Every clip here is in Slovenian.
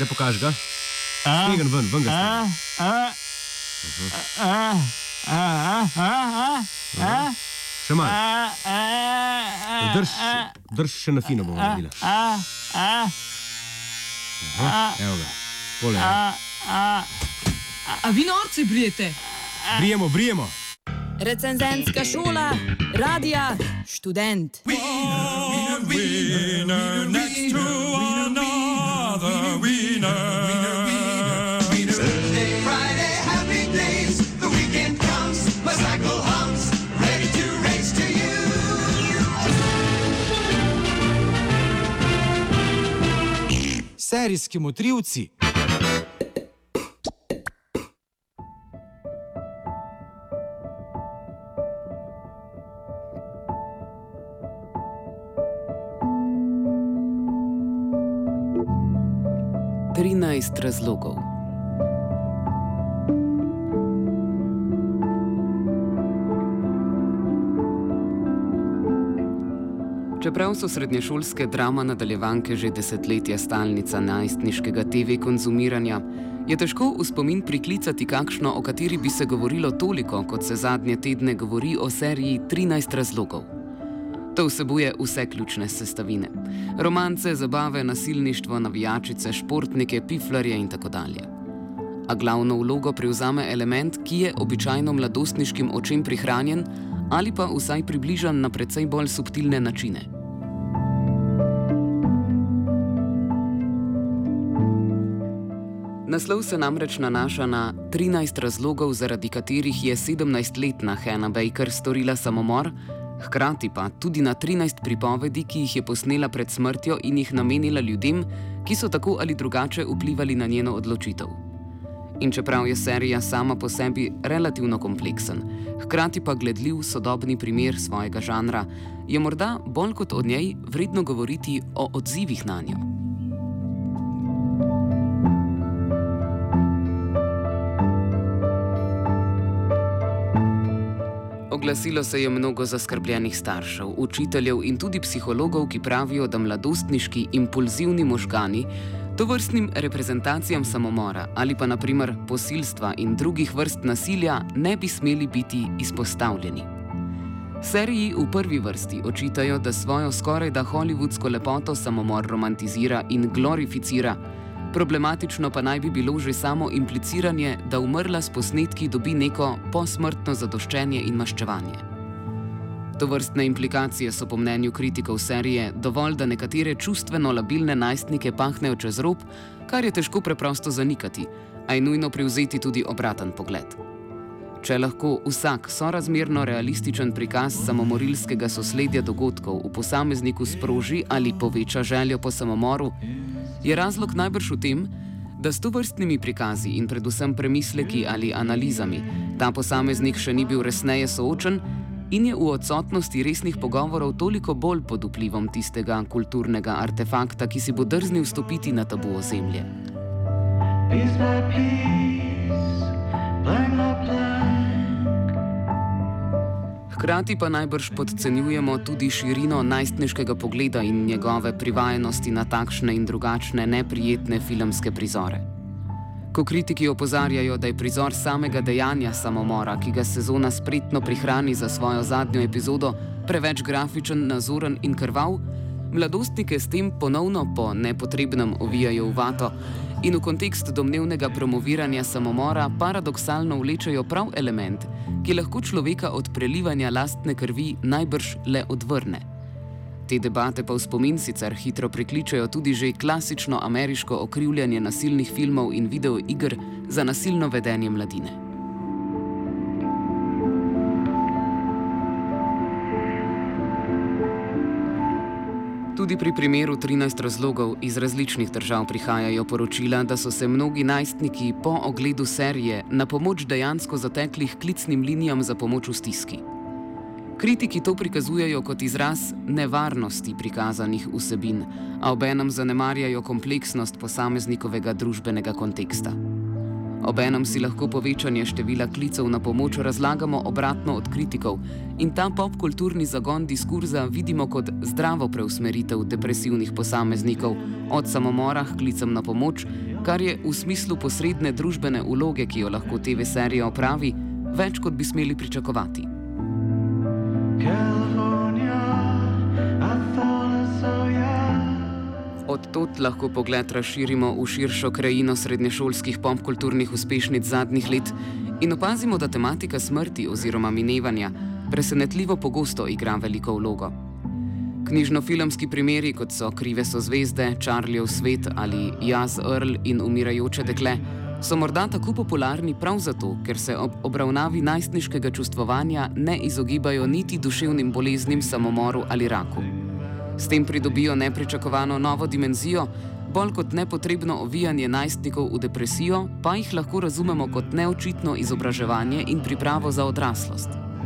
Ne pokaži ga. Stegen ven ga stegen. Še malo. Drž še na fino bomo naredila. Evo ga. Pole. A vi norci brijete? Brijemo. Recenzentska šola, radija, študent. Winner, next to another winner. Thursday, Friday, happy days. The weekend comes, my cycle hums, ready to race to you. Serijski motrivci. Razlogov. Čeprav so srednješolske drama nadaljevanke že desetletja stalnica najstniškega TV konzumiranja, je težko v spomin priklicati kakšno, o kateri bi se govorilo toliko, kot se zadnje tedne govori o seriji 13 razlogov. To vsebuje vse ključne sestavine. Romance, zabave, nasilništvo, navijačice, športnike, piflarje in tako dalje. A glavno vlogo prevzame element, ki je običajno mladostniškim očem prihranjen ali pa vsaj približan na precej bolj subtilne načine. Naslov se namreč nanaša na 13 razlogov, zaradi katerih je 17-letna Hannah Baker storila samomor, hkrati pa tudi na 13 pripovedi, ki jih je posnela pred smrtjo in jih namenila ljudem, ki so tako ali drugače vplivali na njeno odločitev. In čeprav je serija sama po sebi relativno kompleksen, hkrati pa gledljiv sodobni primer svojega žanra, je morda bolj kot o njej vredno govoriti o odzivih na njo. Oglasilo se je mnogo zaskrbljenih staršev, učiteljev in tudi psihologov, ki pravijo, da mladostniški impulzivni možgani tovrstnim reprezentacijam samomora ali pa naprimer posilstva in drugih vrst nasilja ne bi smeli biti izpostavljeni. Seriji v prvi vrsti očitajo, da svojo skorajda hollywoodsko lepoto samomor romantizira in glorificira. Problematično pa naj bi bilo že samo impliciranje, da umrla s posnetki dobi neko posmrtno zadoščenje in maščevanje. Tovrstne implikacije so po mnenju kritikov serije dovolj, da nekatere čustveno labilne najstnike pahnejo čez rob, kar je težko preprosto zanikati, a je nujno privzeti tudi obraten pogled. Če lahko vsak sorazmerno realističen prikaz samomorilskega sosledja dogodkov v posamezniku sproži ali poveča željo po samomoru, je razlog najbrž v tem, da s tovrstnimi prikazi in predvsem premisleki ali analizami ta posameznik še ni bil resneje soočen in je v odsotnosti resnih pogovorov toliko bolj pod vplivom tistega kulturnega artefakta, ki si bo drznil stopiti na tabu ozemlje. Hkrati pa najbrž podcenjujemo tudi širino najstniškega pogleda in njegove privajenosti na takšne in drugačne neprijetne filmske prizore. Ko kritiki opozarjajo, da je prizor samega dejanja samomora, ki ga sezona spretno prihrani za svojo zadnjo epizodo, preveč grafičen, nazoren in krvav, mladostnike s tem ponovno po nepotrebnem ovijajo v vato in v kontekst domnevnega promoviranja samomora paradoksalno vlečejo prav element, ki lahko človeka od prelivanja lastne krvi najbrž le odvrne. Te debate pa v spomin sicer hitro prikličejo tudi že klasično ameriško okrivljanje nasilnih filmov in videoiger za nasilno vedenje mladine. Tudi pri primeru 13 razlogov iz različnih držav prihajajo poročila, da so se mnogi najstniki po ogledu serije na pomoč dejansko zatekli k klicnim linijam za pomoč v stiski. Kritiki to prikazujejo kot izraz nevarnosti prikazanih vsebin, a obenem zanemarjajo kompleksnost posameznikovega družbenega konteksta. Obenem si lahko povečanje števila klicev na pomoč razlagamo obratno od kritikov in ta popkulturni zagon diskurza vidimo kot zdravo preusmeritev depresivnih posameznikov od samomora k klicem na pomoč, kar je v smislu posredne družbene vloge, ki jo lahko TV serija opravi, več kot bi smeli pričakovati. Od tod lahko pogled razširimo v širšo krajino srednješolskih popkulturnih uspešnic zadnjih let in opazimo, da tematika smrti oziroma minevanja presenetljivo pogosto igra veliko vlogo. Knjižno-filmski primeri, kot so Krive so zvezde, Charliev svet ali Jaz, Earl in umirajoče dekle, so morda tako popularni prav zato, ker se ob obravnavi najstniškega čustvovanja ne izogibajo niti duševnim boleznim, samomoru ali raku. S tem pridobijo nepričakovano novo dimenzijo, bolj kot nepotrebno ovijanje najstnikov v depresijo, pa jih lahko razumemo kot neočitno izobraževanje in pripravo za odraslost.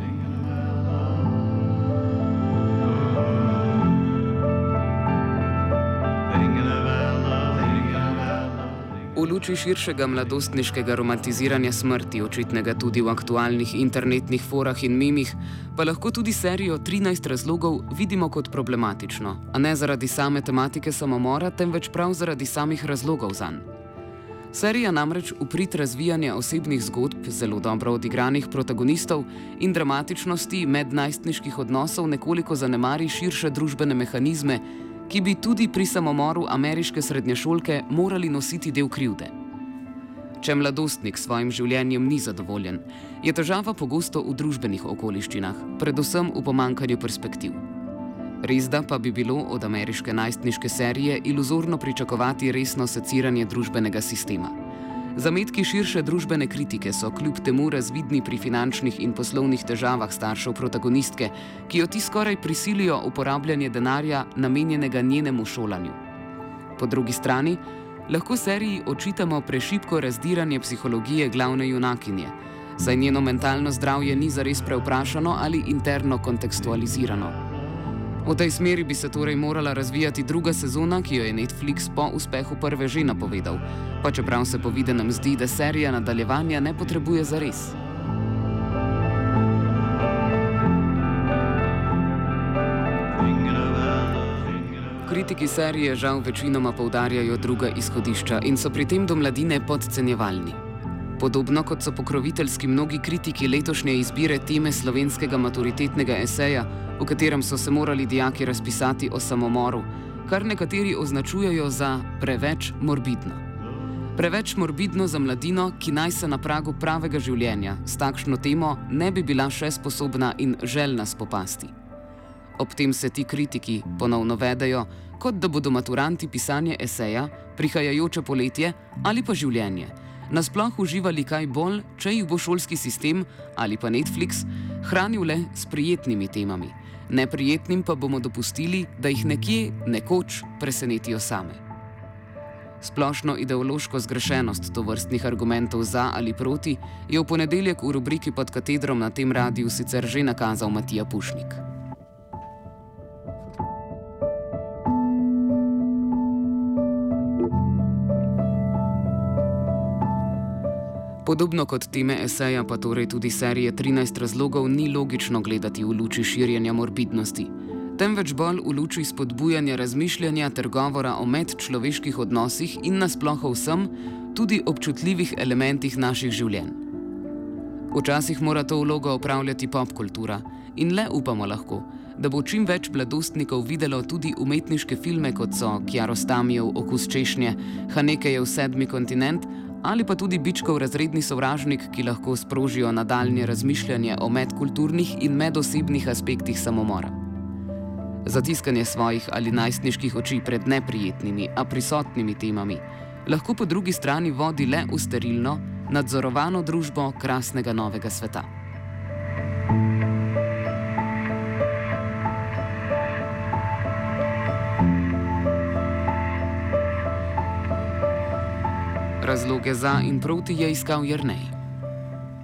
V luči širšega mladostniškega romantiziranja smrti, očitnega tudi v aktualnih internetnih forah in memih, pa lahko tudi serijo 13 razlogov vidimo kot problematično, a ne zaradi same tematike samomora, temveč prav zaradi samih razlogov zanj. Serija namreč v prid razvijanja osebnih zgodb, zelo dobro odigranih protagonistov in dramatičnosti mednajstniških odnosov nekoliko zanemari širše družbene mehanizme, ki bi tudi pri samomoru ameriške srednješolke morali nositi del krivde. Če mladostnik s svojim življenjem ni zadovoljen, je težava pogosto v družbenih okoliščinah, predvsem v pomanjkanju perspektiv. Resda pa bi bilo od ameriške najstniške serije iluzorno pričakovati resno seciranje družbenega sistema. Zametki širše družbene kritike so kljub temu razvidni pri finančnih in poslovnih težavah staršev protagonistke, ki jo ti skoraj prisilijo uporabljanje denarja, namenjenega njenemu šolanju. Po drugi strani lahko seriji očitamo prešibko razdiranje psihologije glavne junakinje, saj njeno mentalno zdravje ni zares prevprašano ali interno kontekstualizirano. V tej smeri bi se torej morala razvijati druga sezona, ki jo je Netflix po uspehu prve že napovedal, pa čeprav se po videnem zdi, da serija nadaljevanja ne potrebuje zares. Kritiki serije žal večinoma poudarjajo druga izhodišča in so pri tem do mladine podcenjevalni. Podobno kot so pokroviteljski mnogi kritiki letošnje izbire teme slovenskega maturitetnega eseja, v katerem so se morali dijaki razpisati o samomoru, kar nekateri označujejo za preveč morbidno. Preveč morbidno za mladino, ki naj se na pragu pravega življenja s takšno temo ne bi bila še sposobna in željna spopasti. Ob tem se ti kritiki ponovno vedejo, kot da bodo maturanti pisanje eseja, prihajajoče poletje ali pa življenje nasploh uživali kaj bolj, če jih bo šolski sistem ali pa Netflix hranil le s prijetnimi temami. Neprijetnim pa bomo dopustili, da jih nekje, nekoč presenetijo same. Splošno ideološko zgrešenost tovrstnih argumentov za ali proti je v ponedeljek v rubriki Pod katedrom na tem radiju sicer že nakazal Matija Pušnik. Podobno kot teme eseja, pa torej tudi serije 13 razlogov ni logično gledati v luči širjenja morbidnosti, temveč bolj v luči spodbujanja razmišljanja ter govora o medčloveških odnosih in nasploh o vsem, tudi občutljivih elementih naših življenj. Včasih mora to vlogo opravljati popkultura in le upamo lahko, da bo čim več mladostnikov videlo tudi umetniške filme, kot so Kiarostamijev Okus češnje, Hanekejev Sedmi kontinent ali pa tudi Bičkov Razredni sovražnik, ki lahko sprožijo nadaljnje razmišljanje o medkulturnih in medosebnih aspektih samomora. Zatiskanje svojih ali najstniških oči pred neprijetnimi, a prisotnimi temami lahko po drugi strani vodi le v sterilno, nadzorovano družbo krasnega novega sveta. Razloge za in proti je iskal Jernej.